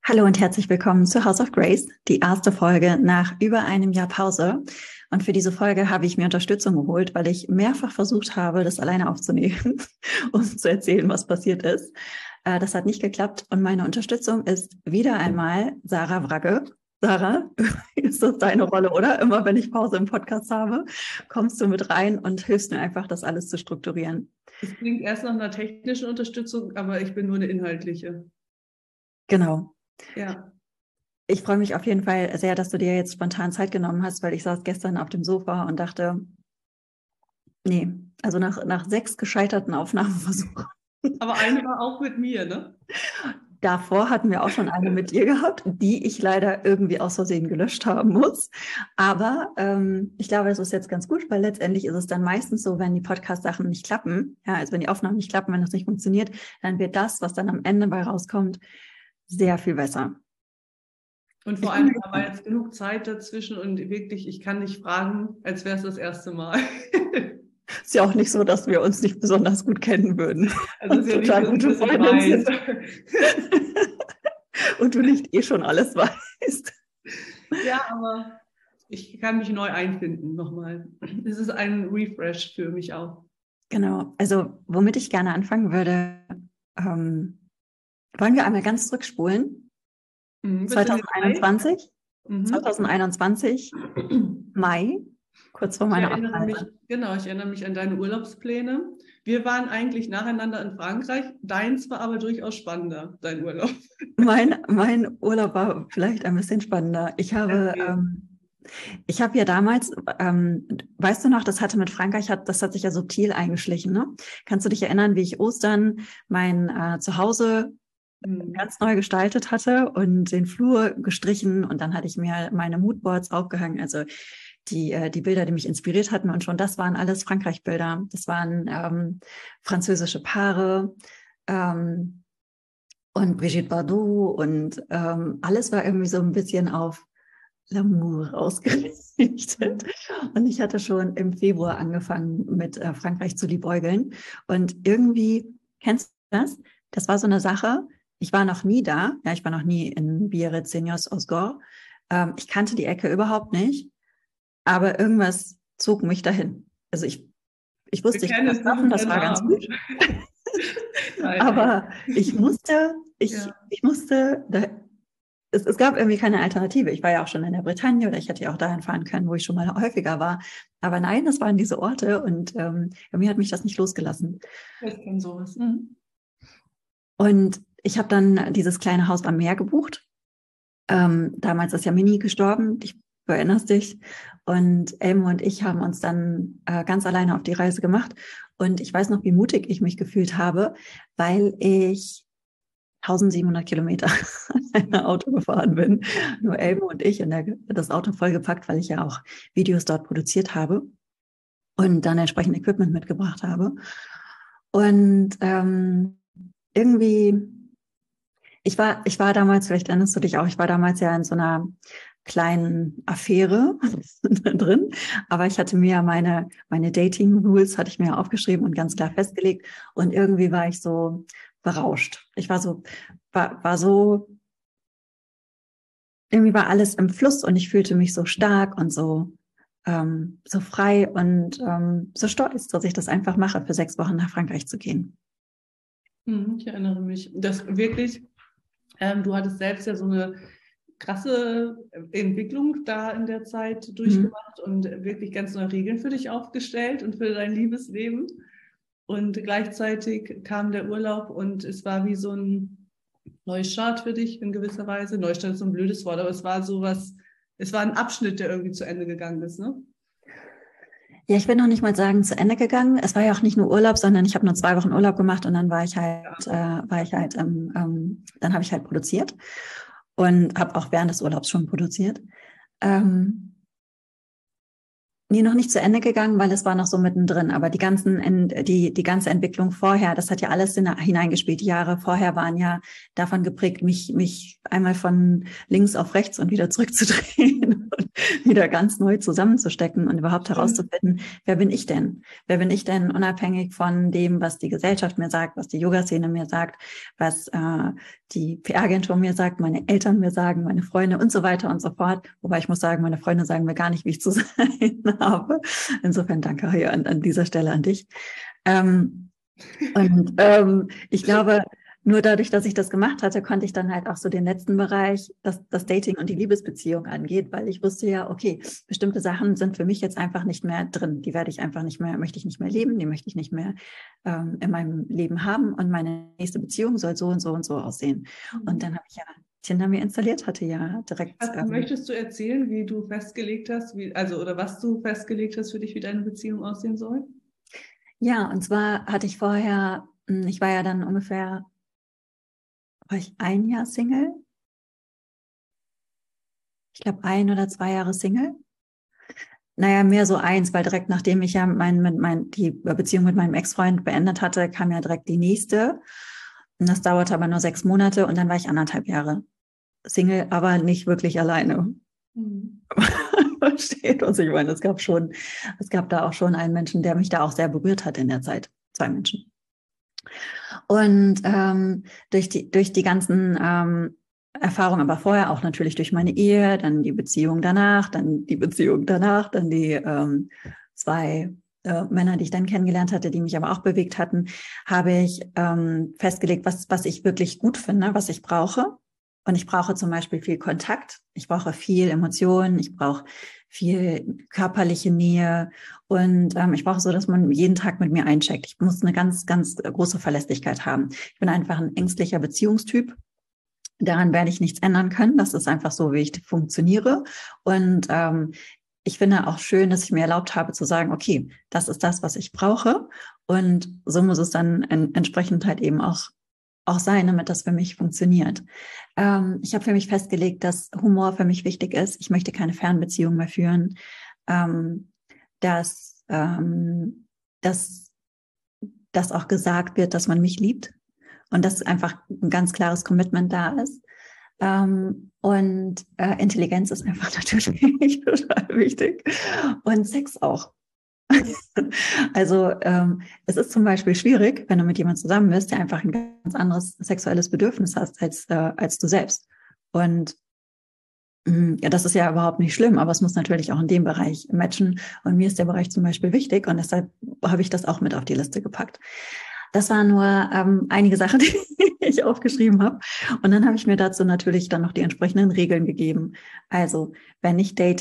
Hallo und herzlich willkommen zu House of Grace, die erste Folge nach über einem Jahr Pause. Und für diese Folge habe ich mir Unterstützung geholt, weil ich mehrfach versucht habe, das alleine aufzunehmen, um zu erzählen, was passiert ist. Das hat nicht geklappt und meine Unterstützung ist wieder einmal Sarah Wragge. Sarah, ist das deine Rolle, oder? Immer wenn ich Pause im Podcast habe, kommst du mit rein und hilfst mir einfach, das alles zu strukturieren. Es klingt erst nach einer technischen Unterstützung, aber ich bin nur eine inhaltliche. Genau. Ja. Ich freue mich auf jeden Fall sehr, dass du dir jetzt spontan Zeit genommen hast, weil ich saß gestern auf dem Sofa und dachte, nee, also nach 6 gescheiterten Aufnahmeversuchen. Aber eine war auch mit mir, ne? Davor hatten wir auch schon eine mit dir gehabt, die ich leider irgendwie aus Versehen gelöscht haben muss. Aber ich glaube, das ist jetzt ganz gut, weil letztendlich ist es dann meistens so, wenn die Podcast-Sachen nicht klappen, ja, also wenn die Aufnahmen nicht klappen, wenn das nicht funktioniert, dann wird das, was dann am Ende bei rauskommt, sehr viel besser. Und vor allem war jetzt genug Zeit dazwischen und wirklich, ich kann dich fragen, als wäre es das erste Mal. Ist ja auch nicht so, dass wir uns nicht besonders gut kennen würden. Also ist ja nicht, dass ich weiß. Und du nicht schon alles weißt. Ja, aber ich kann mich neu einfinden nochmal. Es ist ein Refresh für mich auch. Genau, also womit ich gerne anfangen würde, wollen wir einmal ganz zurückspulen? 2021, 2021, Mai, kurz vor meiner Abreise. Ich erinnere mich an deine Urlaubspläne. Wir waren eigentlich nacheinander in Frankreich. Deins war aber durchaus spannender, dein Urlaub. Mein Urlaub war vielleicht ein bisschen spannender. Ich habe ja damals, weißt du noch, das hatte mit Frankreich, das hat sich ja subtil eingeschlichen, ne? Kannst du dich erinnern, wie ich Ostern mein Zuhause ganz neu gestaltet hatte und den Flur gestrichen und dann hatte ich mir meine Moodboards aufgehangen, also die Bilder, die mich inspiriert hatten und schon das waren alles Frankreich-Bilder. Das waren französische Paare und Brigitte Bardot und alles war irgendwie so ein bisschen auf L'amour ausgerichtet. Und ich hatte schon im Februar angefangen, mit Frankreich zu liebäugeln. Und irgendwie, kennst du das? Das war so eine Sache. Ich war noch nie da. Ja, ich war noch nie in Biarritz-Seniors-Osgore. Ich kannte die Ecke überhaupt nicht. Aber irgendwas zog mich dahin. Also ich wusste, ich kann das machen, das war ganz gut. Aber ich musste, es gab irgendwie keine Alternative. Ich war ja auch schon in der Bretagne oder ich hätte ja auch dahin fahren können, wo ich schon mal häufiger war. Aber nein, das waren diese Orte und mir hat mich das nicht losgelassen. Ich kenne sowas. Und ich habe dann dieses kleine Haus am Meer gebucht. Damals ist ja Mini gestorben, du erinnerst dich. Und Elmo und ich haben uns dann ganz alleine auf die Reise gemacht. Und ich weiß noch, wie mutig ich mich gefühlt habe, weil ich 1700 Kilometer in ein Auto gefahren bin. Nur Elmo und ich und das Auto vollgepackt, weil ich ja auch Videos dort produziert habe und dann entsprechend Equipment mitgebracht habe. Und irgendwie, ich war damals, vielleicht erinnerst du dich auch, ich war damals ja in so einer kleinen Affäre drin, aber ich hatte mir meine Dating-Rules hatte ich mir aufgeschrieben und ganz klar festgelegt und irgendwie war ich so berauscht. Ich war so, irgendwie war alles im Fluss und ich fühlte mich so stark und so frei und so stolz, dass ich das einfach mache, für 6 Wochen nach Frankreich zu gehen. Ich erinnere mich, dass wirklich, du hattest selbst ja so eine krasse Entwicklung da in der Zeit durchgemacht und wirklich ganz neue Regeln für dich aufgestellt und für dein Liebesleben. Und gleichzeitig kam der Urlaub und es war wie so ein Neustart für dich in gewisser Weise. Neustart ist so ein blödes Wort, aber es war sowas, es war ein Abschnitt, der irgendwie zu Ende gegangen ist, ne? Ja, ich will noch nicht mal sagen, zu Ende gegangen. Es war ja auch nicht nur Urlaub, sondern ich habe nur 2 Wochen Urlaub gemacht und dann dann habe ich halt produziert und habe auch während des Urlaubs schon produziert. Nee, noch nicht zu Ende gegangen, weil es war noch so mittendrin. Aber die ganze Entwicklung vorher, das hat ja alles hineingespielt. Die Jahre vorher waren ja davon geprägt, mich einmal von links auf rechts und wieder zurückzudrehen und wieder ganz neu zusammenzustecken und überhaupt herauszufinden, wer bin ich denn? Wer bin ich denn, unabhängig von dem, was die Gesellschaft mir sagt, was die Yoga-Szene mir sagt, was die PR-Agentur mir sagt, meine Eltern mir sagen, meine Freunde und so weiter und so fort. Wobei ich muss sagen, meine Freunde sagen mir gar nicht, wie ich zu sein habe. Insofern danke hier an dieser Stelle an dich. Ich glaube, nur dadurch, dass ich das gemacht hatte, konnte ich dann halt auch so den letzten Bereich, das Dating und die Liebesbeziehung angeht, weil ich wusste ja, okay, bestimmte Sachen sind für mich jetzt einfach nicht mehr drin. Die werde ich einfach nicht mehr, möchte ich nicht mehr leben, die möchte ich nicht mehr in meinem Leben haben und meine nächste Beziehung soll so und so und so aussehen. Und dann habe ich ja Tinder mir installiert, hatte ja direkt. Möchtest du erzählen, wie du festgelegt hast, oder was du festgelegt hast für dich, wie deine Beziehung aussehen soll? Ja, und zwar hatte ich vorher, ich war ja dann ungefähr, war ich ein Jahr Single? Ich glaube 1 oder 2 Jahre Single. Naja, mehr so 1, weil direkt nachdem ich ja die Beziehung mit meinem Ex-Freund beendet hatte, kam ja direkt die nächste. Und das dauerte aber nur 6 Monate und dann war ich 1,5 Jahre Single, aber nicht wirklich alleine. Versteht, was ich meine. Es gab da auch schon einen Menschen, der mich da auch sehr berührt hat in der Zeit. 2 Menschen. Und durch die ganzen Erfahrungen, aber vorher auch natürlich durch meine Ehe, dann die Beziehung danach, dann die 2 Männer, die ich dann kennengelernt hatte, die mich aber auch bewegt hatten, habe ich festgelegt, was ich wirklich gut finde, was ich brauche. Und ich brauche zum Beispiel viel Kontakt, ich brauche viel Emotionen, ich brauche viel körperliche Nähe und ich brauche so, dass man jeden Tag mit mir eincheckt. Ich muss eine ganz, ganz große Verlässlichkeit haben. Ich bin einfach ein ängstlicher Beziehungstyp. Daran werde ich nichts ändern können. Das ist einfach so, wie ich funktioniere. Und ich finde auch schön, dass ich mir erlaubt habe zu sagen, okay, das ist das, was ich brauche. Und so muss es dann entsprechend halt eben auch sein, damit das für mich funktioniert. Ich habe für mich festgelegt, dass Humor für mich wichtig ist. Ich möchte keine Fernbeziehung mehr führen. Dass auch gesagt wird, dass man mich liebt und dass einfach ein ganz klares Commitment da ist. Intelligenz ist einfach natürlich total wichtig und Sex auch. Also es ist zum Beispiel schwierig, wenn du mit jemandem zusammen bist, der einfach ein ganz anderes sexuelles Bedürfnis hast als du selbst. Und ja, das ist ja überhaupt nicht schlimm, aber es muss natürlich auch in dem Bereich matchen. Und mir ist der Bereich zum Beispiel wichtig und deshalb habe ich das auch mit auf die Liste gepackt. Das waren nur einige Sachen, die ich aufgeschrieben habe. Und dann habe ich mir dazu natürlich dann noch die entsprechenden Regeln gegeben. Also, wenn ich date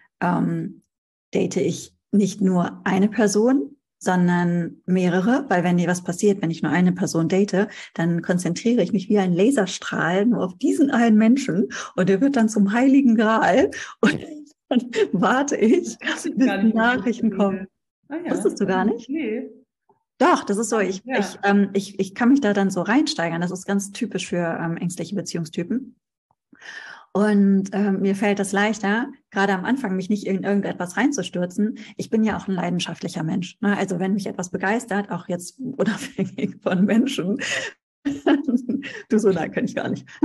ich nicht nur eine Person, sondern mehrere, weil wenn dir was passiert, wenn ich nur eine Person date, dann konzentriere ich mich wie ein Laserstrahl nur auf diesen einen Menschen und der wird dann zum Heiligen Gral und dann warte ich, bis die Nachrichten kommen. Ah, ja. Wusstest du gar nicht? Nee. Doch, das ist so, ich kann mich da dann so reinsteigern. Das ist ganz typisch für ängstliche Beziehungstypen. Und mir fällt es leichter, gerade am Anfang mich nicht in irgendetwas reinzustürzen. Ich bin ja auch ein leidenschaftlicher Mensch. Ne? Also wenn mich etwas begeistert, auch jetzt unabhängig von Menschen, du so, nein, kann ich gar nicht.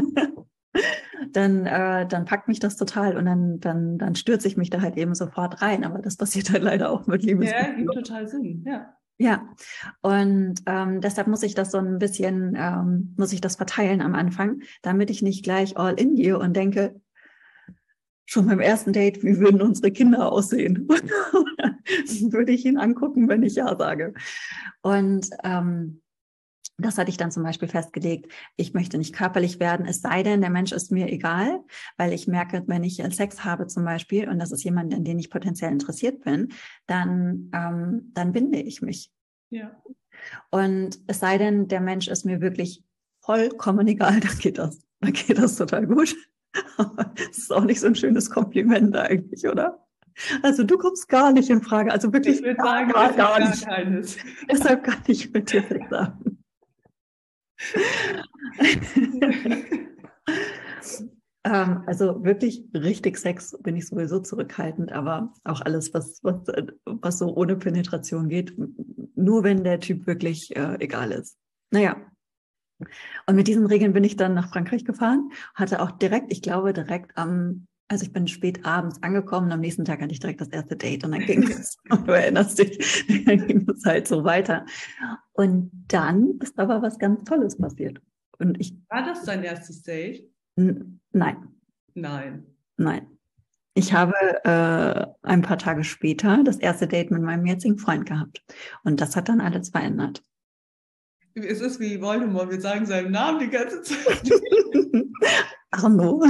Dann packt mich das total und dann stürze ich mich da halt eben sofort rein. Aber das passiert halt leider auch mit Liebesbeziehungen. Ja, gibt total Sinn, ja. Ja, und deshalb muss ich das so ein bisschen, muss ich das verteilen am Anfang, damit ich nicht gleich all in gehe und denke, schon beim ersten Date, wie würden unsere Kinder aussehen? Würde ich ihn angucken, wenn ich ja sage. Und das hatte ich dann zum Beispiel festgelegt, ich möchte nicht körperlich werden, es sei denn, der Mensch ist mir egal, weil ich merke, wenn ich Sex habe zum Beispiel und das ist jemand, in den ich potenziell interessiert bin, dann binde ich mich. Ja. Und es sei denn, der Mensch ist mir wirklich vollkommen egal, dann geht das total gut. Aber es ist auch nicht so ein schönes Kompliment eigentlich, oder? Also du kommst gar nicht in Frage, also wirklich ich würde sagen, gar nicht. Keines. Deshalb kann ich mit dir Sex haben. Also wirklich richtig Sex bin ich sowieso zurückhaltend, aber auch alles, was so ohne Penetration geht, nur wenn der Typ wirklich egal ist. Naja, und mit diesen Regeln bin ich dann nach Frankreich gefahren, hatte auch direkt, ich glaube direkt also ich bin spät abends angekommen, am nächsten Tag hatte ich direkt das erste Date und dann ging es, du erinnerst dich, dann ging es halt so weiter. Und dann ist aber was ganz Tolles passiert. Und War das dein erstes Date? Nein. Nein. Ich habe ein paar Tage später das erste Date mit meinem jetzigen Freund gehabt. Und das hat dann alles verändert. Es ist wie Voldemort, wir sagen seinen Namen die ganze Zeit. Arno.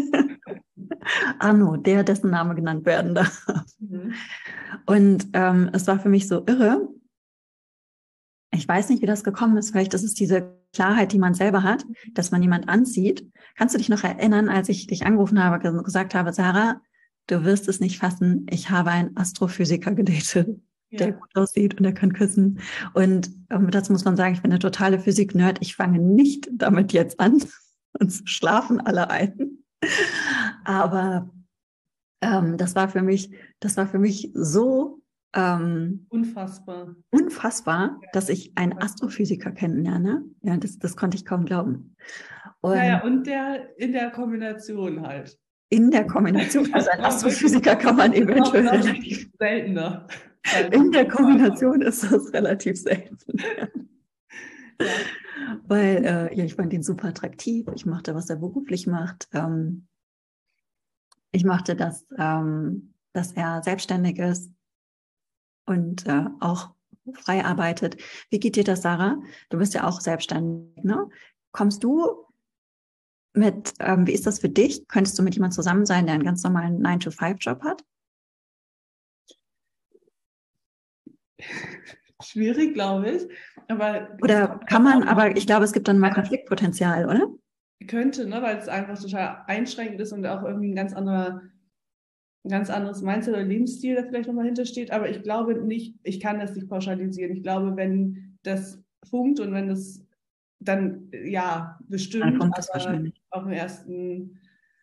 Arno, dessen Name genannt werden darf. Und es war für mich so irre. Ich weiß nicht, wie das gekommen ist. Vielleicht ist es diese Klarheit, die man selber hat, dass man jemand anzieht. Kannst du dich noch erinnern, als ich dich angerufen habe, gesagt habe, Sarah, du wirst es nicht fassen. Ich habe einen Astrophysiker gedatet, der gut aussieht und der kann küssen. Und dazu muss man sagen, ich bin eine totale Physik-Nerd. Ich fange nicht damit jetzt an. Uns schlafen alle ein. Aber das war für mich so unfassbar, dass ich einen Astrophysiker kennenlerne. Ja, das konnte ich kaum glauben. Und in der Kombination halt. In der Kombination, also ein Astrophysiker kann man eventuell relativ seltener. In der Kombination ist das relativ selten. Ja. Weil ich fand ihn super attraktiv. Ich mochte, was er beruflich macht. Ich mochte, dass er selbstständig ist und auch frei arbeitet. Wie geht dir das, Sarah? Du bist ja auch selbstständig, ne? Kommst du wie ist das für dich? Könntest du mit jemandem zusammen sein, der einen ganz normalen 9-to-5-Job hat? Schwierig, glaube ich. Oder kann man, aber ich glaube, es gibt dann mal Konfliktpotenzial, oder? Könnte, ne, weil es einfach total einschränkend ist und auch irgendwie ein ganz anderes Mindset oder Lebensstil da vielleicht nochmal hintersteht. Aber ich glaube nicht, ich kann das nicht pauschalisieren. Ich glaube, wenn das funkt und wenn das dann, ja, bestimmt, dann kommt das wahrscheinlich. Auf dem ersten...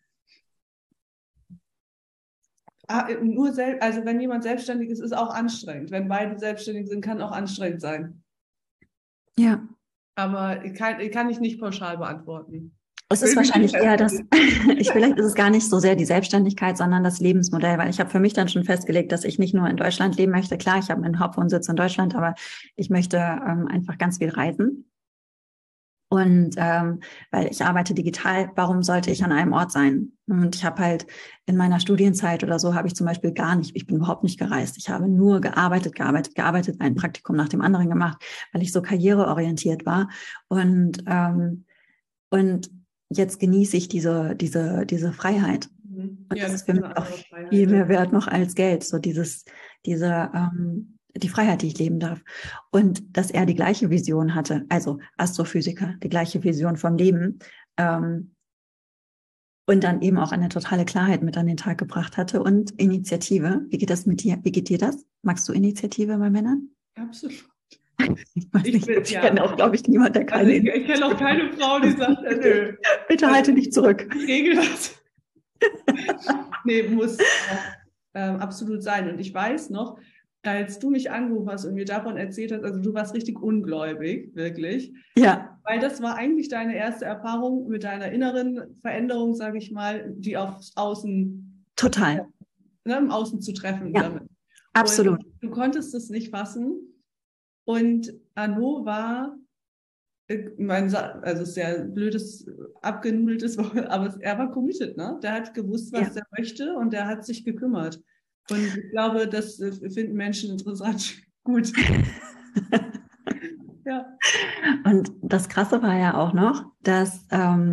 also wenn jemand selbstständig ist, ist auch anstrengend. Wenn beide selbstständig sind, kann auch anstrengend sein. Ja. Aber kann ich nicht pauschal beantworten. Es ist wahrscheinlich eher vielleicht ist es gar nicht so sehr die Selbstständigkeit, sondern das Lebensmodell, weil ich habe für mich dann schon festgelegt, dass ich nicht nur in Deutschland leben möchte. Klar, ich habe meinen Hauptwohnsitz in Deutschland, aber ich möchte einfach ganz viel reisen. Und weil ich arbeite digital, warum sollte ich an einem Ort sein? Und ich habe halt in meiner Studienzeit oder so habe ich zum Beispiel ich bin überhaupt nicht gereist. Ich habe nur gearbeitet, ein Praktikum nach dem anderen gemacht, weil ich so karriereorientiert war. Und jetzt genieße ich diese Freiheit. Und das ist für mich auch viel mehr wert noch als Geld. So die Freiheit, die ich leben darf. Und dass er die gleiche Vision hatte, also Astrophysiker, die gleiche Vision vom Leben, und dann eben auch eine totale Klarheit mit an den Tag gebracht hatte und Initiative. Wie geht das mit dir? Wie geht dir das? Magst du Initiative bei Männern? Absolut. Ich kenne auch, glaube ich, niemanden, der keine ich kenne auch keine Frau, die sagt, nö. Bitte halte dich zurück. Ich regel das. Nee, muss absolut sein. Und ich weiß noch, als du mich angerufen hast und mir davon erzählt hast, also du warst richtig ungläubig, wirklich. Ja. Weil das war eigentlich deine erste Erfahrung mit deiner inneren Veränderung, sage ich mal, die aufs Außen... Total. Im Außen zu treffen. Ja, damit. Absolut. Und du konntest es nicht fassen. Und Arno war, also sehr blödes, abgenudeltes Wort, aber er war committed, ne? Der hat gewusst, was er möchte und der hat sich gekümmert. Und ich glaube, das finden Menschen interessant. Gut. Ja. Und das Krasse war ja auch noch, dass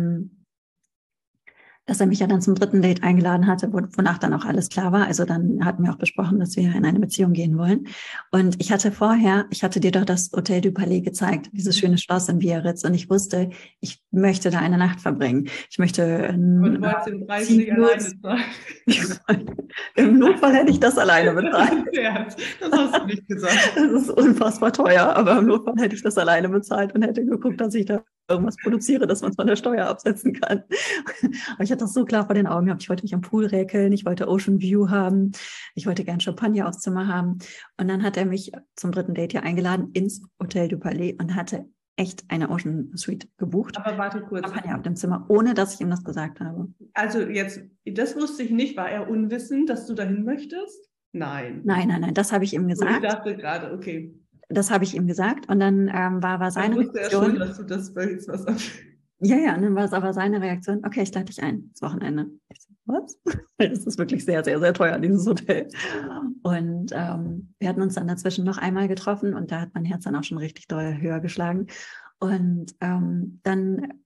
er mich ja dann zum 3. Date eingeladen hatte, wonach dann auch alles klar war. Also dann hatten wir auch besprochen, dass wir in eine Beziehung gehen wollen. Und ich hatte dir doch das Hotel du Palais gezeigt, dieses schöne Schloss in Biarritz. Und ich wusste, ich möchte da eine Nacht verbringen. Ich möchte... Und du wolltest den Preis nicht alleine zahlen. Im Notfall hätte ich das alleine bezahlt. Das hast du nicht gesagt. Das ist unfassbar teuer, aber im Notfall hätte ich das alleine bezahlt und hätte geguckt, dass ich da irgendwas produziere, dass man es von der Steuer absetzen kann. Aber ich hatte das so klar vor den Augen gehabt. Ich wollte mich am Pool räkeln, ich wollte Ocean View haben, ich wollte gern Champagner aufs Zimmer haben. Und dann hat er mich zum dritten Date hier eingeladen ins Hotel du Palais und hatte echt eine Ocean Suite gebucht. Aber warte kurz. Champagner auf dem Zimmer, ohne dass ich ihm das gesagt habe. Also jetzt, das wusste ich nicht. War er unwissend, dass du dahin möchtest? Nein. Nein, das habe ich ihm gesagt. Ich dachte gerade, okay. Das habe ich ihm gesagt und dann war seine Reaktion. Ja schon, dass du das jetzt was Ja, und dann war es aber seine Reaktion, okay, ich lade dich ein, das Wochenende. Ich so, was? Das ist wirklich sehr, sehr, sehr teuer, dieses Hotel. Und wir hatten uns dann dazwischen noch einmal getroffen und da hat mein Herz dann auch schon richtig doll höher geschlagen. Und dann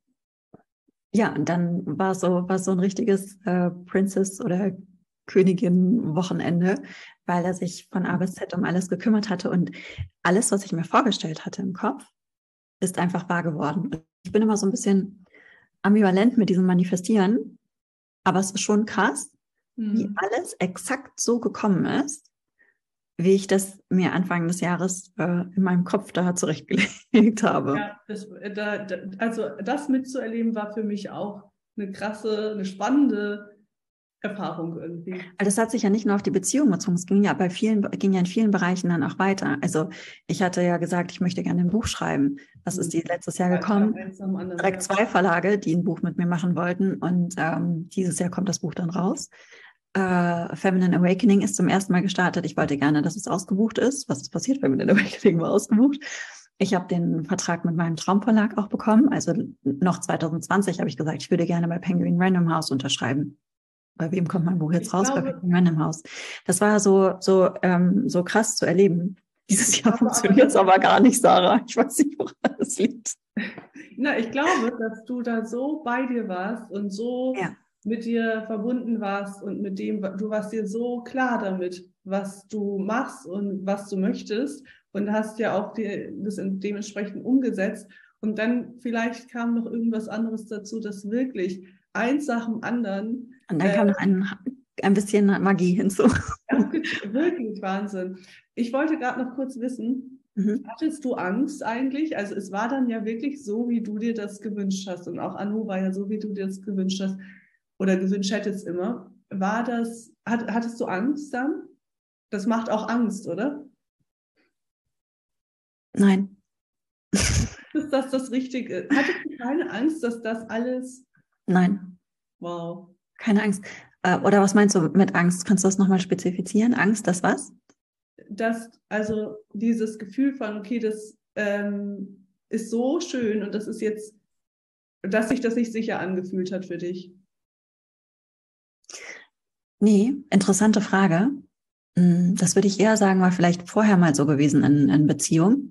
war so ein richtiges Princess- oder Königin-Wochenende, weil er sich von A bis Z um alles gekümmert hatte und alles, was ich mir vorgestellt hatte im Kopf, ist einfach wahr geworden. Ich bin immer so ein bisschen ambivalent mit diesem Manifestieren, aber es ist schon krass, wie alles exakt so gekommen ist, wie ich das mir Anfang des Jahres in meinem Kopf da zurechtgelegt habe. Ja, also das mitzuerleben war für mich auch eine spannende Erfahrung irgendwie. Also das hat sich ja nicht nur auf die Beziehung bezogen, es ging ja in vielen Bereichen dann auch weiter. Also ich hatte ja gesagt, ich möchte gerne ein Buch schreiben. Das ist letztes Jahr gekommen. Direkt 2 Verlage, die ein Buch mit mir machen wollten. Und dieses Jahr kommt das Buch dann raus. Feminine Awakening ist zum ersten Mal gestartet. Ich wollte gerne, dass es ausgebucht ist. Was ist passiert? Feminine Awakening war ausgebucht. Ich habe den Vertrag mit meinem Traumverlag auch bekommen. Also noch 2020 habe ich gesagt, ich würde gerne bei Penguin Random House unterschreiben. Bei wem kommt mein Buch jetzt raus? Bei Penguin Random House. Das war so krass zu erleben. Dieses Jahr funktioniert es aber gar nicht, Sarah. Ich weiß nicht, woran das liegt. Na, ich glaube, dass du da so bei dir warst und so mit dir verbunden warst und mit dem, du warst dir so klar damit, was du machst und was du möchtest und hast ja auch das dementsprechend umgesetzt. Und dann vielleicht kam noch irgendwas anderes dazu, das wirklich eins nach dem anderen. Und dann kam noch ein bisschen Magie hinzu. Wirklich Wahnsinn. Ich wollte gerade noch kurz wissen, hattest du Angst eigentlich? Also es war dann ja wirklich so, wie du dir das gewünscht hast. Und auch Anu war ja so, wie du dir das gewünscht hast oder gewünscht hättest immer. Hattest du Angst dann? Das macht auch Angst, oder? Nein. Ist das Richtige? Hattest du keine Angst, dass das alles... Nein. Wow. Keine Angst. Oder was meinst du mit Angst? Kannst du das nochmal spezifizieren? Angst, dass was? Also dieses Gefühl von, okay, das ist so schön und das ist jetzt, dass sich das nicht sicher angefühlt hat für dich. Nee, interessante Frage. Das würde ich eher sagen, war vielleicht vorher mal so gewesen in Beziehung.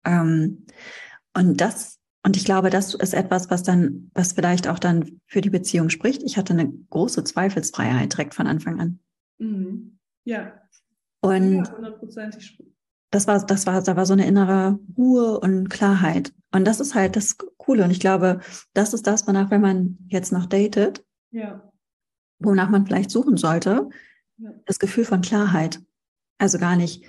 Und ich glaube, das ist etwas, was vielleicht auch dann für die Beziehung spricht. Ich hatte eine große Zweifelsfreiheit direkt von Anfang an. Mhm. Ja. Und ja, 100%. da war so eine innere Ruhe und Klarheit. Und das ist halt das Coole. Und ich glaube, das ist das, wonach, wenn man jetzt noch datet, wonach man vielleicht suchen sollte, das Gefühl von Klarheit. Also gar nicht,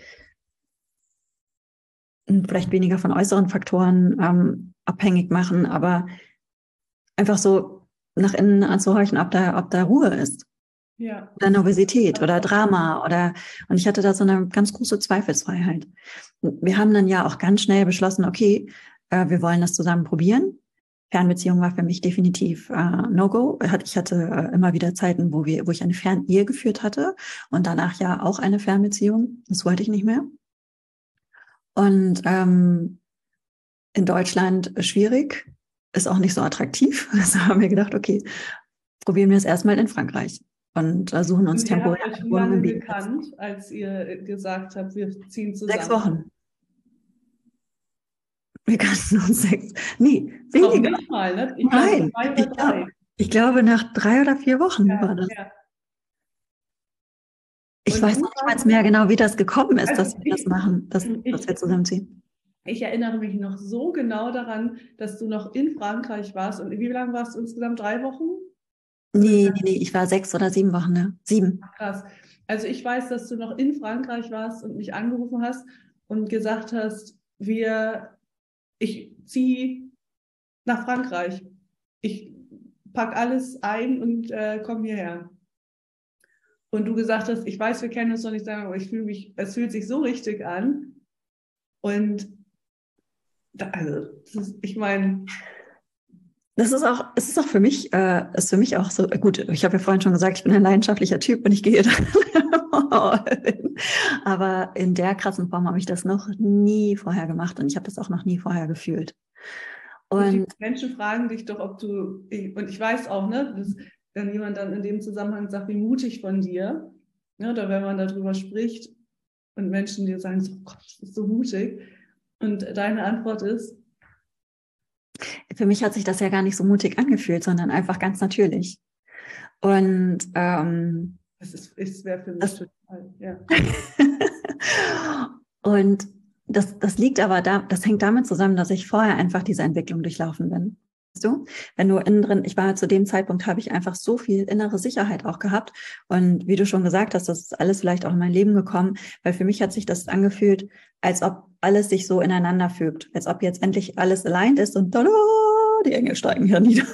vielleicht weniger von äußeren Faktoren abhängig machen, aber einfach so nach innen anzuhorchen, ob da Ruhe ist. Ja. Oder Nervosität oder Drama und ich hatte da so eine ganz große Zweifelsfreiheit. Wir haben dann ja auch ganz schnell beschlossen, okay, wir wollen das zusammen probieren. Fernbeziehung war für mich definitiv No-Go. Ich hatte immer wieder Zeiten, wo ich eine Fernehe geführt hatte und danach ja auch eine Fernbeziehung. Das wollte ich nicht mehr. Und in Deutschland schwierig, ist auch nicht so attraktiv. Also haben wir gedacht, okay, probieren wir es erstmal in Frankreich. Und suchen uns temporär eine Wohnung in bekannt, als ihr gesagt habt, wir ziehen zusammen. 6 Wochen. Wir kannten uns 6. Nee, weniger. Nicht mal, ne? Nein, ich glaube nach 3 oder 4 Wochen war das. Ja. Ich weiß noch nicht mal mehr genau, wie das gekommen ist, dass wir das machen, dass wir zusammenziehen. Ich erinnere mich noch so genau daran, dass du noch in Frankreich warst. Und wie lange warst du insgesamt? 3 Wochen? Nee, ich war 6 oder 7 Wochen, ne? 7. Krass. Also ich weiß, dass du noch in Frankreich warst und mich angerufen hast und gesagt hast, ich ziehe nach Frankreich. Ich packe alles ein und komme hierher. Und du gesagt hast, ich weiß, wir kennen uns noch nicht lange, aber es fühlt sich so richtig an. Und ich meine... Es ist auch für mich, ist für mich auch so, gut, ich habe ja vorhin schon gesagt, ich bin ein leidenschaftlicher Typ und ich gehe da hin. Aber in der krassen Form habe ich das noch nie vorher gemacht und ich habe das auch noch nie vorher gefühlt. Und die Menschen fragen dich doch, und ich weiß auch, ne, dass wenn jemand dann in dem Zusammenhang sagt, wie mutig von dir, ne, oder wenn man darüber spricht und Menschen dir sagen, so, oh Gott, das ist so mutig. Und deine Antwort ist? Für mich hat sich das ja gar nicht so mutig angefühlt, sondern einfach ganz natürlich. Und es wäre für mich total, ja. Und das liegt aber das hängt damit zusammen, dass ich vorher einfach diese Entwicklung durchlaufen bin. Weißt du? Wenn du innen drin, ich war zu dem Zeitpunkt, habe ich einfach so viel innere Sicherheit auch gehabt. Und wie du schon gesagt hast, das ist alles vielleicht auch in mein Leben gekommen, weil für mich hat sich das angefühlt, als ob alles sich so ineinander fügt, als ob jetzt endlich alles aligned ist und tada, die Engel steigen hier nieder.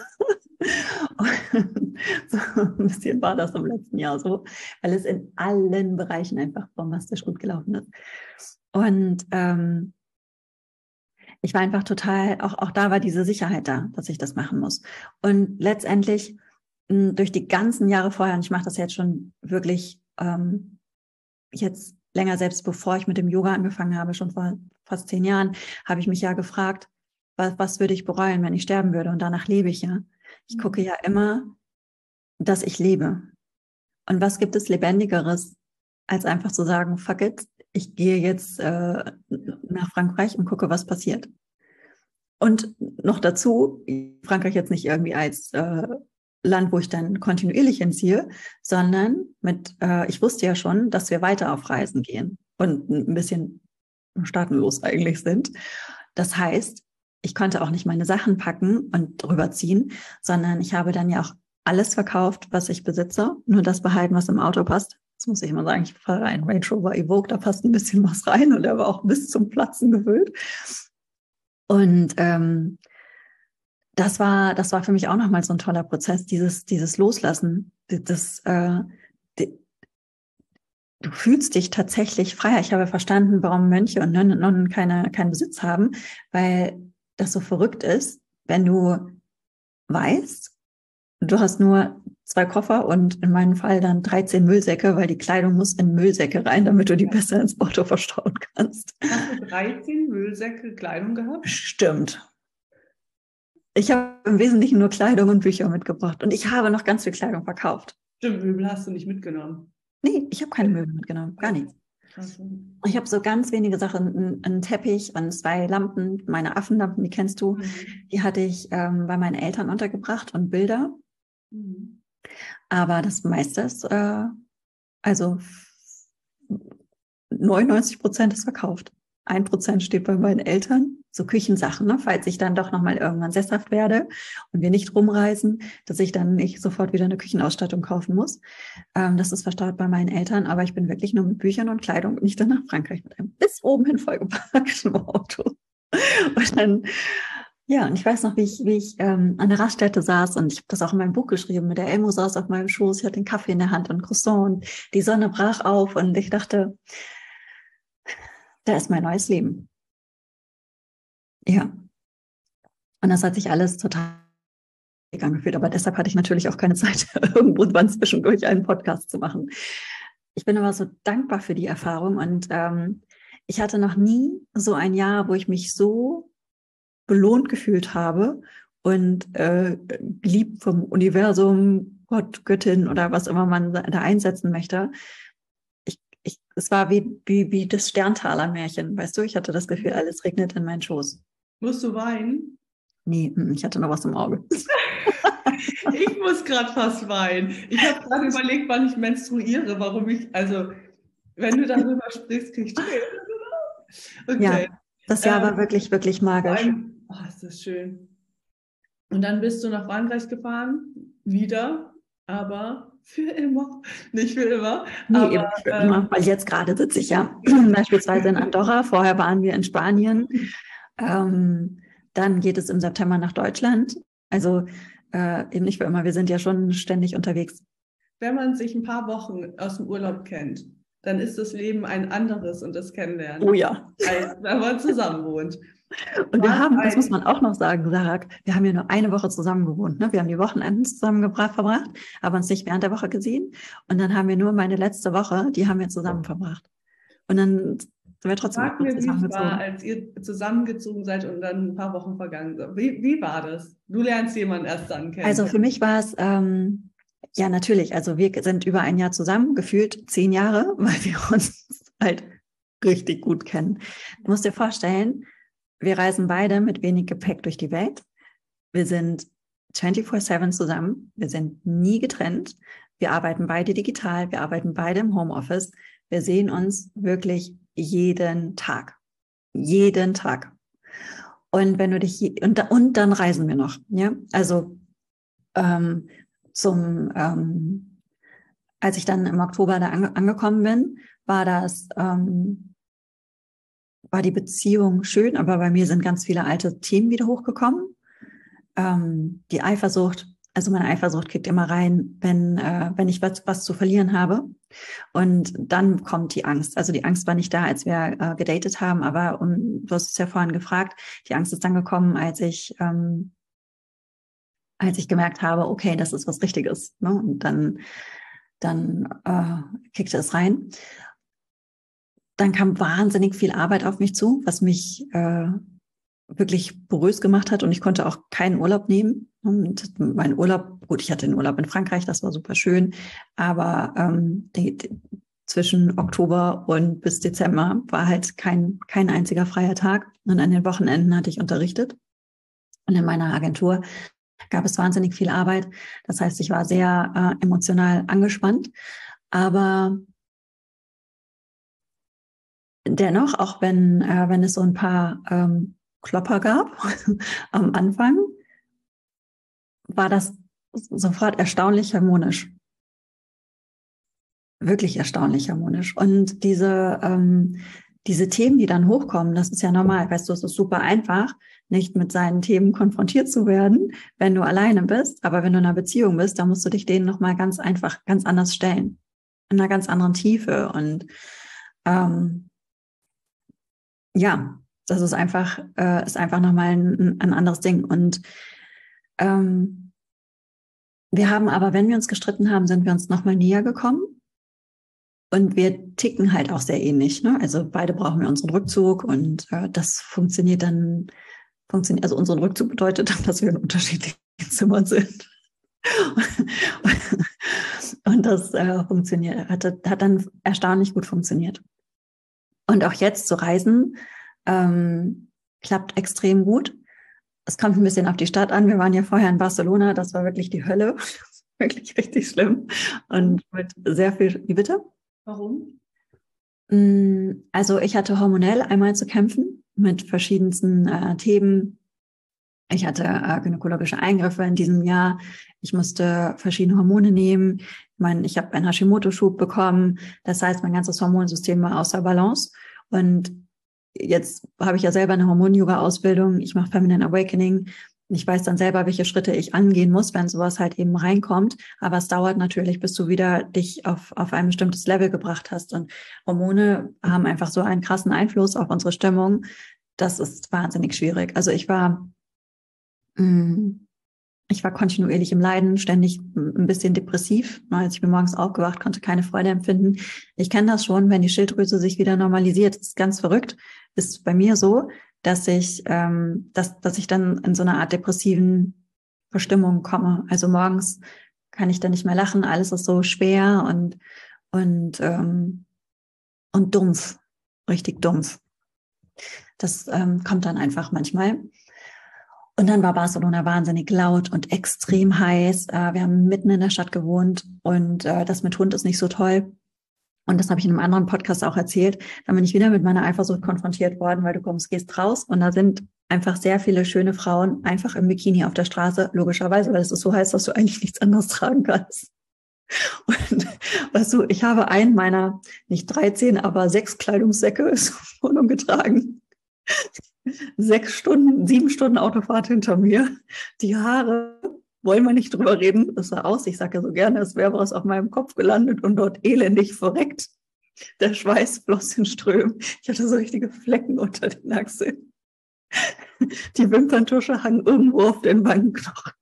So ein bisschen war das im letzten Jahr so, weil es in allen Bereichen einfach bombastisch gut gelaufen ist. Und ich war einfach total, auch da war diese Sicherheit da, dass ich das machen muss. Und letztendlich durch die ganzen Jahre vorher, und ich mache das jetzt schon wirklich jetzt länger, selbst bevor ich mit dem Yoga angefangen habe, schon vor fast 10 Jahren, habe ich mich ja gefragt, was würde ich bereuen, wenn ich sterben würde? Und danach lebe ich ja. Ich gucke ja immer, dass ich lebe. Und was gibt es Lebendigeres, als einfach zu sagen, fuck it, ich gehe jetzt nach Frankreich und gucke, was passiert. Und noch dazu, Frankreich jetzt nicht irgendwie als Land, wo ich dann kontinuierlich hinziehe, sondern ich wusste ja schon, dass wir weiter auf Reisen gehen und ein bisschen staatenlos eigentlich sind. Das heißt, ich konnte auch nicht meine Sachen packen und drüber ziehen, sondern ich habe dann ja auch alles verkauft, was ich besitze, nur das behalten, was im Auto passt. Das muss ich immer sagen, ich fahre einen Range Rover Evoque, da passt ein bisschen was rein und der war auch bis zum Platzen gefüllt. Und das war für mich auch nochmal so ein toller Prozess, dieses Loslassen. Du fühlst dich tatsächlich freier. Ich habe verstanden, warum Mönche und Nonnen keinen Besitz haben, weil das so verrückt ist, wenn du weißt, du hast nur 2 Koffer und in meinem Fall dann 13 Müllsäcke, weil die Kleidung muss in Müllsäcke rein, damit du die besser ins Auto verstauen kannst. Hast du 13 Müllsäcke Kleidung gehabt? Stimmt. Ich habe im Wesentlichen nur Kleidung und Bücher mitgebracht und ich habe noch ganz viel Kleidung verkauft. Stimmt, Möbel hast du nicht mitgenommen. Nee, ich habe keine Möbel mitgenommen, gar nichts. Ich habe so ganz wenige Sachen, einen Teppich und 2 Lampen, meine Affenlampen, die kennst du, die hatte ich bei meinen Eltern untergebracht und Bilder. Aber das meiste ist, also 99% ist verkauft. 1% steht bei meinen Eltern, so Küchensachen, ne? Falls ich dann doch nochmal irgendwann sesshaft werde und wir nicht rumreisen, dass ich dann nicht sofort wieder eine Küchenausstattung kaufen muss. Das ist verstaut bei meinen Eltern, aber ich bin wirklich nur mit Büchern und Kleidung und nicht dann nach Frankreich mit einem bis oben hin vollgepackten Auto. Und dann, ja, und ich weiß noch, wie ich an der Raststätte saß und ich habe das auch in meinem Buch geschrieben, der Elmo saß auf meinem Schoß, ich hatte den Kaffee in der Hand und ein Croissant und die Sonne brach auf und ich dachte, da ist mein neues Leben. Ja. Und das hat sich alles total angefühlt, aber deshalb hatte ich natürlich auch keine Zeit, irgendwann zwischendurch einen Podcast zu machen. Ich bin aber so dankbar für die Erfahrung und ich hatte noch nie so ein Jahr, wo ich mich so belohnt gefühlt habe und geliebt vom Universum, Gott, Göttin oder was immer man da einsetzen möchte. Es war wie das Sterntaler-Märchen, weißt du? Ich hatte das Gefühl, alles regnet in meinen Schoß. Musst du weinen? Nee, ich hatte noch was im Auge. Ich muss gerade fast weinen. Ich habe gerade überlegt, wann ich menstruiere, wenn du darüber sprichst, kriege ich Tränen. Okay. Ja, das Jahr war wirklich, wirklich magisch. Ist das schön. Und dann bist du nach Frankreich gefahren, wieder, aber für immer. Nicht für immer. Nee, aber, eben für immer, weil jetzt gerade sitze ich ja beispielsweise in Andorra. Vorher waren wir in Spanien. Dann geht es im September nach Deutschland. Also eben nicht für immer, wir sind ja schon ständig unterwegs. Wenn man sich ein paar Wochen aus dem Urlaub kennt, dann ist das Leben ein anderes und das Kennenlernen, oh ja, als wenn man zusammen wohnt. Und wir haben, das muss man auch noch sagen, Sarah, wir haben ja nur eine Woche zusammen gewohnt. Ne? Wir haben die Wochenenden zusammen verbracht, aber uns nicht während der Woche gesehen. Und dann haben wir nur meine letzte Woche, die haben wir zusammen verbracht. Und dann sind wir trotzdem Sag mir, wie zusammengezogen. es war, als ihr zusammengezogen seid und dann ein paar Wochen vergangen sind. Wie war das? Du lernst jemanden erst dann kennen. Also für mich war es, ja natürlich, also wir sind über ein Jahr zusammen, gefühlt 10 Jahre, weil wir uns halt richtig gut kennen. Du musst dir vorstellen, wir reisen beide mit wenig Gepäck durch die Welt. Wir sind 24/7 zusammen. Wir sind nie getrennt. Wir arbeiten beide digital. Wir arbeiten beide im Homeoffice. Wir sehen uns wirklich jeden Tag. Jeden Tag. Und wenn du dich, und dann reisen wir noch. Ja, also, als ich dann im Oktober da angekommen bin, war die Beziehung schön, aber bei mir sind ganz viele alte Themen wieder hochgekommen. Die Eifersucht, also meine Eifersucht kickt immer rein, wenn ich was zu verlieren habe. Und dann kommt die Angst. Also die Angst war nicht da, als wir gedatet haben, aber du hast es ja vorhin gefragt, die Angst ist dann gekommen, als ich gemerkt habe, okay, das ist was Richtiges. Ne? Und dann kickte es rein. Dann kam wahnsinnig viel Arbeit auf mich zu, was mich wirklich porös gemacht hat und ich konnte auch keinen Urlaub nehmen. Und mein Urlaub, gut, ich hatte einen Urlaub in Frankreich, das war super schön, aber zwischen Oktober und bis Dezember war halt kein einziger freier Tag und an den Wochenenden hatte ich unterrichtet und in meiner Agentur gab es wahnsinnig viel Arbeit. Das heißt, ich war sehr emotional angespannt, aber dennoch, auch wenn es so ein paar Klopper gab am Anfang, war das sofort erstaunlich harmonisch. Wirklich erstaunlich harmonisch. Und diese Themen, die dann hochkommen, das ist ja normal. Weißt du, es ist super einfach, nicht mit seinen Themen konfrontiert zu werden, wenn du alleine bist. Aber wenn du in einer Beziehung bist, dann musst du dich denen nochmal ganz einfach, ganz anders stellen. In einer ganz anderen Tiefe. Und ja, das ist einfach nochmal ein anderes Ding. Und wir haben aber, wenn wir uns gestritten haben, sind wir uns nochmal näher gekommen. Und wir ticken halt auch sehr ähnlich. Ne? Also beide brauchen wir unseren Rückzug und das funktioniert. Also unseren Rückzug bedeutet dann, dass wir in unterschiedlichen Zimmern sind. Und das hat dann erstaunlich gut funktioniert. Und auch jetzt zu reisen klappt extrem gut. Es kommt ein bisschen auf die Stadt an. Wir waren ja vorher in Barcelona. Das war wirklich die Hölle. Wirklich richtig schlimm. Und mit sehr viel, wie bitte? Warum? Also ich hatte hormonell einmal zu kämpfen mit verschiedensten Themen. Ich hatte gynäkologische Eingriffe in diesem Jahr. Ich musste verschiedene Hormone nehmen. Ich habe einen Hashimoto-Schub bekommen. Das heißt, mein ganzes Hormonsystem war außer Balance. Und jetzt habe ich ja selber eine Hormon-Yoga-Ausbildung. Ich mache Feminine Awakening. Ich weiß dann selber, welche Schritte ich angehen muss, wenn sowas halt eben reinkommt. Aber es dauert natürlich, bis du wieder dich auf ein bestimmtes Level gebracht hast. Und Hormone haben einfach so einen krassen Einfluss auf unsere Stimmung. Das ist wahnsinnig schwierig. Also ich war kontinuierlich im Leiden, ständig ein bisschen depressiv. Als ich bin morgens aufgewacht, konnte keine Freude empfinden. Ich kenne das schon, wenn die Schilddrüse sich wieder normalisiert. Das ist ganz verrückt. Ist bei mir so, dass ich dann in so eine Art depressiven Verstimmung komme. Also morgens kann ich dann nicht mehr lachen, alles ist so schwer und dumpf, richtig dumpf. Das kommt dann einfach manchmal. Und dann war Barcelona wahnsinnig laut und extrem heiß. Wir haben mitten in der Stadt gewohnt und das mit Hund ist nicht so toll. Und das habe ich in einem anderen Podcast auch erzählt. Da bin ich wieder mit meiner Eifersucht konfrontiert worden, weil du gehst raus und da sind einfach sehr viele schöne Frauen einfach im Bikini auf der Straße, logischerweise, weil es ist so heiß, dass du eigentlich nichts anderes tragen kannst. Und weißt du, ich habe einen meiner, nicht 13, aber 6 Kleidungssäcke zur Wohnung getragen. 7 Stunden Autofahrt hinter mir. Die Haare, wollen wir nicht drüber reden. Es sah aus, ich sage ja so gerne, es wäre was auf meinem Kopf gelandet und dort elendig verreckt. Der Schweiß floss in Strömen. Ich hatte so richtige Flecken unter den Achseln. Die Wimperntusche hang irgendwo auf den Wangenknochen.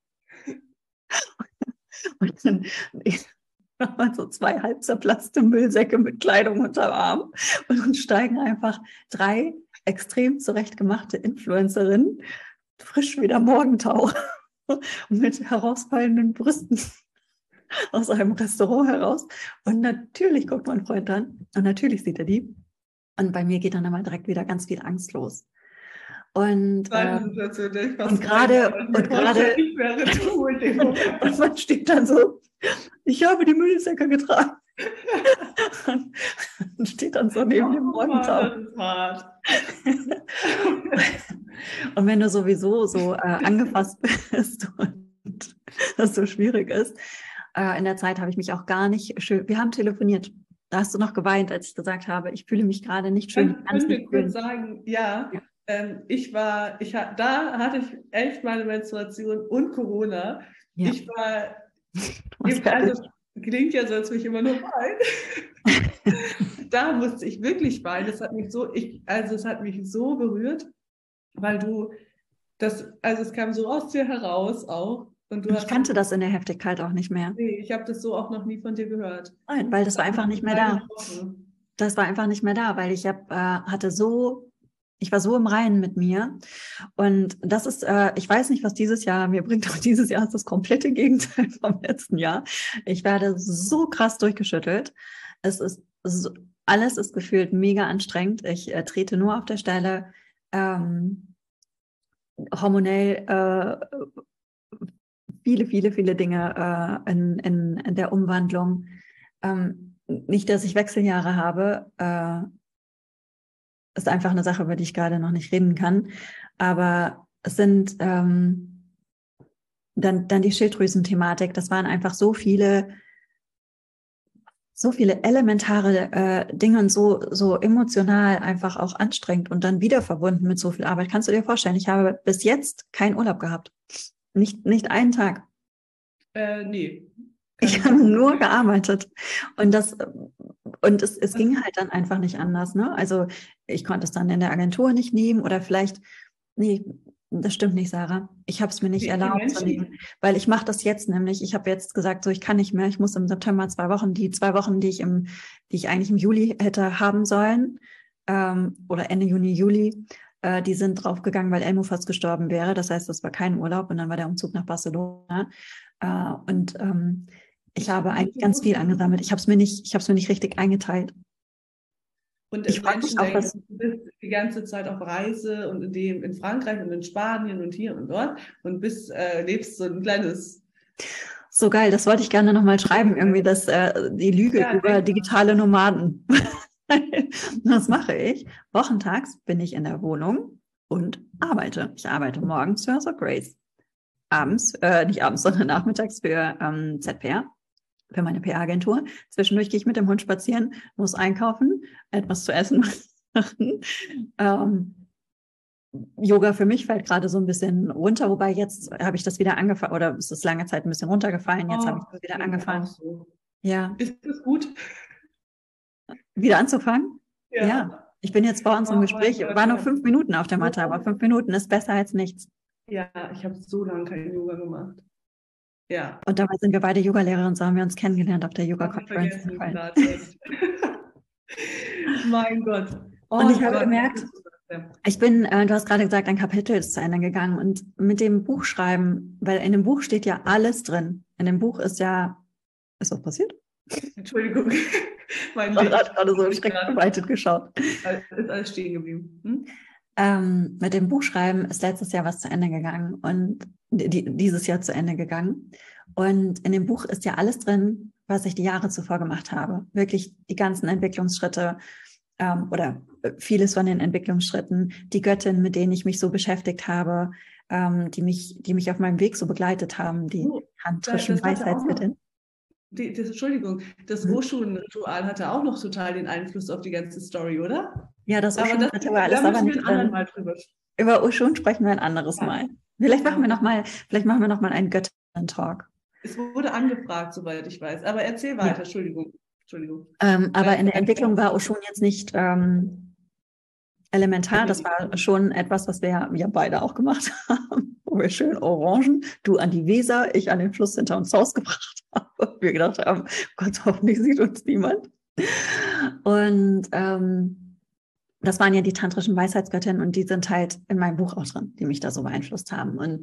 Und dann waren so 2 halb zerplatzte Müllsäcke mit Kleidung unterm Arm. Und dann steigen einfach 3 extrem zurechtgemachte Influencerinnen, frisch wie der Morgentau und mit herausfallenden Brüsten aus einem Restaurant heraus. Und natürlich guckt mein Freund dann und natürlich sieht er die. Und bei mir geht dann immer direkt wieder ganz viel Angst los. Und gerade und man steht dann so, ich habe die Müllsäcke getragen. Und steht dann so neben dem Morgentau. Und wenn du sowieso so angefasst bist und das so schwierig ist, in der Zeit habe ich mich auch gar nicht schön, wir haben telefoniert. Da hast du noch geweint, als ich gesagt habe, ich fühle mich gerade nicht schön. Können wir kurz sagen, ja. Da hatte ich echt meine Menstruation und Corona. Ja. Ich war, also klingt ja so, als würde ich immer nur weinen. Da musste ich wirklich weinen. Das hat mich es hat mich so berührt, weil es kam so aus dir heraus auch. Und ich kannte das in der Heftigkeit auch nicht mehr. Nee, ich habe das so auch noch nie von dir gehört. Nein, weil das war einfach nicht mehr da. Das war einfach nicht mehr da, weil ich war so im Reinen mit mir. Und das ist, ich weiß nicht, was dieses Jahr mir bringt, aber dieses Jahr ist das komplette Gegenteil vom letzten Jahr. Ich werde so krass durchgeschüttelt. Alles ist gefühlt mega anstrengend. Ich trete nur auf der Stelle, hormonell, viele Dinge in der Umwandlung. Nicht, dass ich Wechseljahre habe, ist einfach eine Sache, über die ich gerade noch nicht reden kann. Aber es sind dann die Schilddrüsenthematik. Das waren einfach so viele elementare Dinge und so emotional einfach auch anstrengend und dann wieder verbunden mit so viel Arbeit. Kannst du dir vorstellen, ich habe bis jetzt keinen Urlaub gehabt. Nicht einen Tag. Nee. Ich habe nur gearbeitet. Und es ging halt dann einfach nicht anders. Ne? Also ich konnte es dann in der Agentur nicht nehmen oder vielleicht, nee, das stimmt nicht, Sarah. Ich habe es mir nicht erlaubt zu nehmen, weil ich mache das jetzt nämlich. Ich habe jetzt gesagt, so ich kann nicht mehr. Ich muss im September 2 Wochen, die 2 Wochen, die ich eigentlich im Juli hätte haben sollen, oder Ende Juni, Juli, die sind draufgegangen, weil Elmo fast gestorben wäre. Das heißt, das war kein Urlaub und dann war der Umzug nach Barcelona. Ich habe eigentlich ganz viel angesammelt. Ich habe es mir nicht richtig eingeteilt. Und ich Menschen denken, du bist die ganze Zeit auf Reise und in Frankreich und in Spanien und hier und dort und lebst so ein kleines... So geil, das wollte ich gerne nochmal schreiben, irgendwie die Lüge über digitale Nomaden. Das mache ich. Wochentags bin ich in der Wohnung und arbeite. Ich arbeite morgens für House of Grace. Nicht abends, sondern nachmittags für ZPR, für meine PR-Agentur. Zwischendurch gehe ich mit dem Hund spazieren, muss einkaufen, etwas zu essen machen. Yoga für mich fällt gerade so ein bisschen runter, wobei jetzt habe ich das wieder angefangen, oder es ist lange Zeit ein bisschen runtergefallen, jetzt habe ich das wieder angefangen. So. Ja. Ist das gut? Wieder anzufangen? Ja. Ich bin jetzt vor unserem Gespräch, war noch 5 Minuten auf der Matte, aber 5 Minuten ist besser als nichts. Ja, ich habe so lange kein Yoga gemacht. Ja. Und dabei sind wir beide Yogalehrer und so haben wir uns kennengelernt auf der Yoga-Conference. Mein Gott. Und ich habe gemerkt, du hast gerade gesagt, ein Kapitel ist zu Ende gegangen und mit dem Buchschreiben, weil in dem Buch steht ja alles drin. In dem Buch ist was passiert? Entschuldigung. Ich habe gerade so schreckbeweitet geschaut. Ist alles stehen geblieben. Mit dem Buchschreiben ist letztes Jahr was zu Ende gegangen und dieses Jahr zu Ende gegangen. Und in dem Buch ist ja alles drin, was ich die Jahre zuvor gemacht habe. Wirklich die ganzen Entwicklungsschritte oder vieles von den Entwicklungsschritten, die Göttin, mit denen ich mich so beschäftigt habe, die mich auf meinem Weg so begleitet haben, die tantrischen Weisheitsgöttin. Entschuldigung, das Oshun-Ritual hatte auch noch total den Einfluss auf die ganze Story, oder? Ja, das Oshun-Ritual ist aber nicht drin. Über Oshun sprechen wir ein anderes Mal. Vielleicht machen wir noch mal einen Göttinnen-Talk. Es wurde angefragt, soweit ich weiß. Aber erzähl weiter, Entschuldigung. Aber in der Entwicklung war Oshun jetzt nicht elementar. Das war schon etwas, was wir ja beide auch gemacht haben, wo wir schön Orangen, du an die Weser, ich an den Fluss hinter uns Haus gebracht haben. Und wir gedacht haben, Gott, hoffentlich sieht uns niemand. Und das waren ja die tantrischen Weisheitsgöttinnen und die sind halt in meinem Buch auch drin, die mich da so beeinflusst haben. Und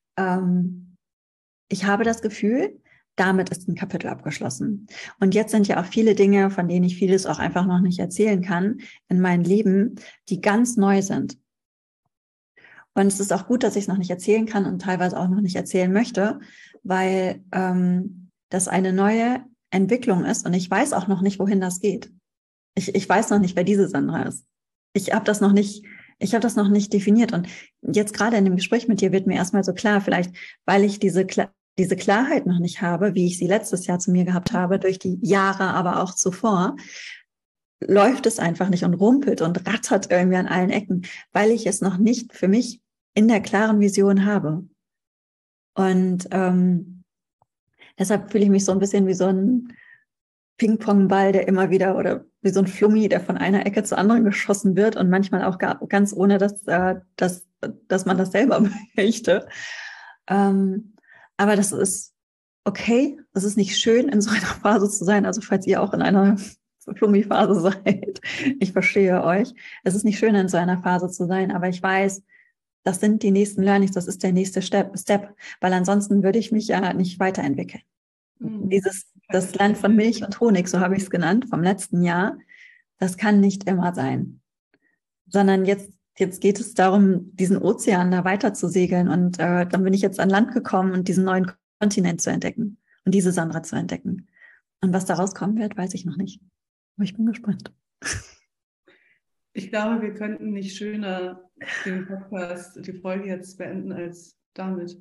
ich habe das Gefühl, damit ist ein Kapitel abgeschlossen. Und jetzt sind ja auch viele Dinge, von denen ich vieles auch einfach noch nicht erzählen kann, in meinem Leben, die ganz neu sind. Und es ist auch gut, dass ich es noch nicht erzählen kann und teilweise auch noch nicht erzählen möchte, weil das eine neue Entwicklung ist und ich weiß auch noch nicht, wohin das geht. Ich weiß noch nicht, wer diese Sandra ist. Ich habe das noch nicht definiert. Und jetzt gerade in dem Gespräch mit dir wird mir erstmal so klar, vielleicht, weil ich diese Klarheit noch nicht habe, wie ich sie letztes Jahr zu mir gehabt habe, durch die Jahre, aber auch zuvor, läuft es einfach nicht und rumpelt und rattert irgendwie an allen Ecken, weil ich es noch nicht für mich in der klaren Vision habe. Und deshalb fühle ich mich so ein bisschen wie so ein Ping-Pong-Ball, der immer wieder, oder wie so ein Flummi, der von einer Ecke zur anderen geschossen wird und manchmal auch ganz ohne, dass man das selber möchte. Aber das ist okay. Es ist nicht schön, in so einer Phase zu sein. Also falls ihr auch in einer Flummi-Phase seid, ich verstehe euch. Es ist nicht schön, in so einer Phase zu sein, aber ich weiß, das sind die nächsten Learnings, das ist der nächste Step, weil ansonsten würde ich mich ja nicht weiterentwickeln. Das Land von Milch und Honig, so habe ich es genannt, vom letzten Jahr, das kann nicht immer sein. Sondern jetzt geht es darum, diesen Ozean da weiter zu segeln. Und dann bin ich jetzt an Land gekommen und diesen neuen Kontinent zu entdecken und diese Sandra zu entdecken. Und was da rauskommen wird, weiß ich noch nicht. Aber ich bin gespannt. Ich glaube, wir könnten nicht schöner den Podcast, die Folge jetzt beenden als damit.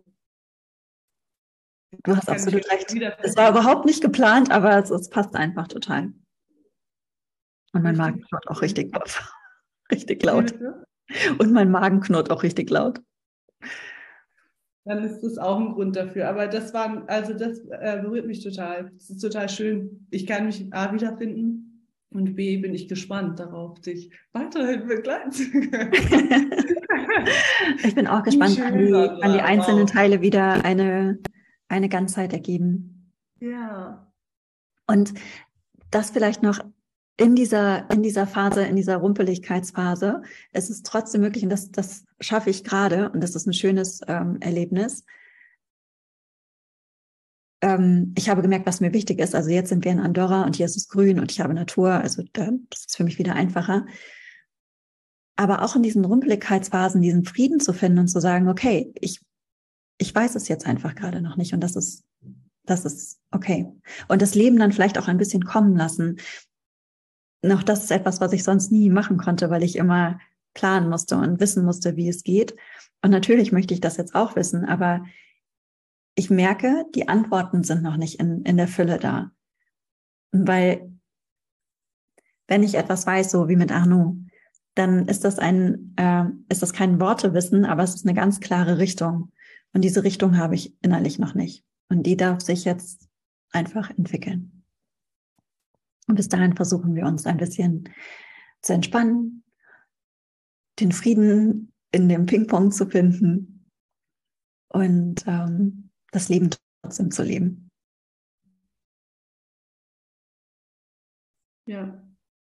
Du hast absolut recht. Es war überhaupt nicht geplant, aber es passt einfach total. Und mein Magen knurrt auch richtig laut. Und mein Magen knurrt auch richtig laut. Dann ist das auch ein Grund dafür. Aber das berührt mich total. Das ist total schön. Ich kann mich A wiederfinden und B bin ich gespannt darauf, dich weiterhin begleiten zu können. Ich bin auch gespannt, wann die einzelnen Teile wieder eine Ganzheit ergeben. Ja. Und das vielleicht noch in dieser Phase, in dieser Rumpeligkeitsphase, es ist trotzdem möglich, und das schaffe ich gerade, und das ist ein schönes Erlebnis. Ich habe gemerkt, was mir wichtig ist. Also jetzt sind wir in Andorra und hier ist es grün und ich habe Natur, also das ist für mich wieder einfacher. Aber auch in diesen Rumpeligkeitsphasen, diesen Frieden zu finden und zu sagen, okay, ich weiß es jetzt einfach gerade noch nicht und das ist okay. Und das Leben dann vielleicht auch ein bisschen kommen lassen. Noch das ist etwas, was ich sonst nie machen konnte, weil ich immer planen musste und wissen musste, wie es geht. Und natürlich möchte ich das jetzt auch wissen, aber ich merke, die Antworten sind noch nicht in der Fülle da. Weil wenn ich etwas weiß, so wie mit Arnaud, dann ist das kein Wortewissen, aber es ist eine ganz klare Richtung. Und diese Richtung habe ich innerlich noch nicht. Und die darf sich jetzt einfach entwickeln. Und bis dahin versuchen wir uns ein bisschen zu entspannen, den Frieden in dem Ping-Pong zu finden und das Leben trotzdem zu leben. Ja.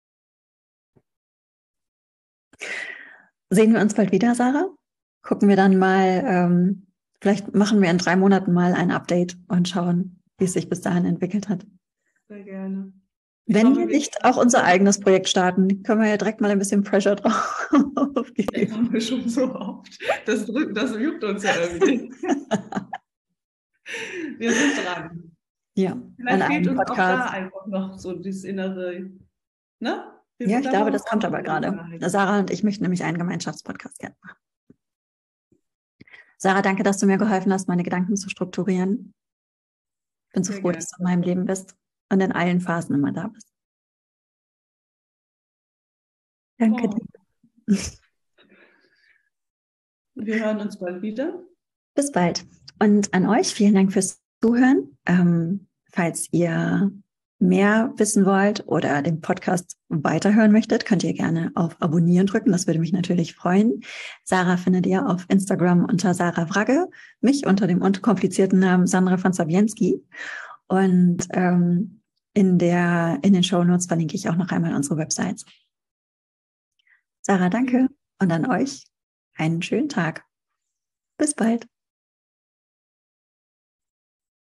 Sehen wir uns bald wieder, Sarah? Gucken wir dann mal, vielleicht machen wir in 3 Monaten mal ein Update und schauen, wie es sich bis dahin entwickelt hat. Sehr gerne. Wenn wir nicht auch unser eigenes Projekt starten, können wir ja direkt mal ein bisschen Pressure drauf geben. Das haben wir schon so oft. Das juckt uns ja irgendwie. Wir sind dran. Ja, vielleicht fehlt uns Podcast. Auch da einfach noch so dieses innere, ne? Ja, ich glaube, das kommt aber gerade. Sarah und ich möchten nämlich einen Gemeinschaftspodcast gerne machen. Sarah, danke, dass du mir geholfen hast, meine Gedanken zu strukturieren. Ich bin so froh, dass du in meinem Leben bist und in allen Phasen immer da bist. Danke dir. Wir hören uns bald wieder. Bis bald. Und an euch vielen Dank fürs Zuhören. Falls ihr mehr wissen wollt oder den Podcast weiterhören möchtet, könnt ihr gerne auf Abonnieren drücken. Das würde mich natürlich freuen. Sarah findet ihr auf Instagram unter Sarah Wragge, mich unter dem unkomplizierten Namen Sandra von Sabienski. Und in den Shownotes verlinke ich auch noch einmal unsere Websites. Sarah, danke. Und an euch einen schönen Tag. Bis bald.